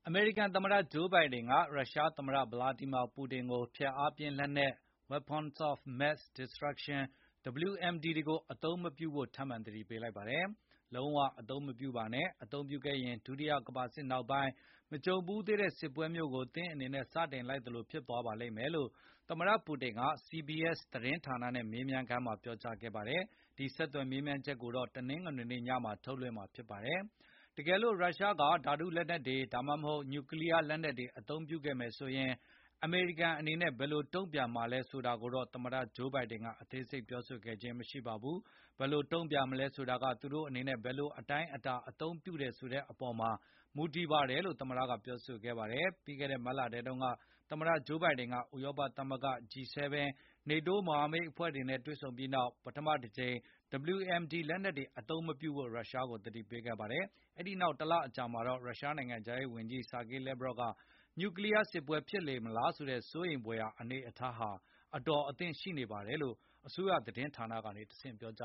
အမေရိကန်သမ္မတ Joe Biden က ရုရှားသမ္မတ Vladimir Putin ကို ဖျက်အားပြင်းလက်နက် Weapons of Mass Destruction (WMD) တွေကို အသုံးမပြုဖို့ ထပ်မံသတိပေးလိုက်ပါတယ်။ လုံးဝအသုံးမပြုပါနဲ့။ အသုံးပြုခဲ့ရင် ဒုတိယကမ္ဘာစစ်နောက်ပိုင်း မကြုံဖူးသေးတဲ့စစ်ပွဲမျိုးကို သင့်အနေနဲ့ စတင်လိုက်သလို ဖြစ်သွားပါလိမ့်မယ်လို့ သမ္မတပူတင်က CBS သတင်းဌာနနဲ့မေးမြန်းခန်းမှာ ပြောကြားခဲ့ပါတယ်။ ဒီဆက်သွယ်မေးမြန်းချက်ကိုတော့ တနင်္ဂနွေနေ့ညမှာ ထုတ်လွှင့်မှာဖြစ်ပါတယ်။ တကယ်လို့ ရုရှားက ဓာတုလက်နက်တွေ ဒါမှမဟုတ် နျူကလီးယားလက်နက်တွေ အသုံးပြုခဲ့မယ်ဆိုရင် အမေရိကန်အနေနဲ့ ဘယ်လိုတုံ့ပြန်မှာလဲဆိုတာကိုတော့ သမ္မတ Joe Biden က အသေးစိတ်ပြောဆိုခဲ့ခြင်းမရှိပါဘူး။ ဘယ်လိုတုံ့ပြန်မလဲဆိုတာက သူတို့အနေနဲ့ ဘယ်လိုအတိုင်းအတာ အသုံးပြုတယ်ဆိုတဲ့အပေါ်မှာ မူတည်ပါတယ်လို့ သမ္မတကပြောဆိုခဲ့ပါတယ်။ ပြီးခဲ့တဲ့ မတ်လထဲတုန်းက သမ္မတ Joe Biden က ဥရောပသမဂ္ဂ၊ G7 နဲ့ NATO မဟာမိတ်အဖွဲ့တွေနဲ့ တွေ့ဆုံပြီးနောက် ပထမတကြိမ် WMD လက်နက်တွေ အသုံးမပြုဖို့ ရုရှားကို သတိပေးခဲ့ပါတယ်။ အဲဒီနောက် တလအကြာမှာတော့ ရုရှားနိုင်ငံခြားရေးဝန်ကြီး Sergey Lavrov က နျူကလီးယားစစ်ပွဲဖြစ်လေမလားဆိုတဲ့ စိုးရိမ်ဘွယ်ရာအနေအထားဟာ အတော်အသင့်ရှိနေပါတယ်လို့ အစိုးရသတင်းဌာနကနေတဆင့် ပြောကြ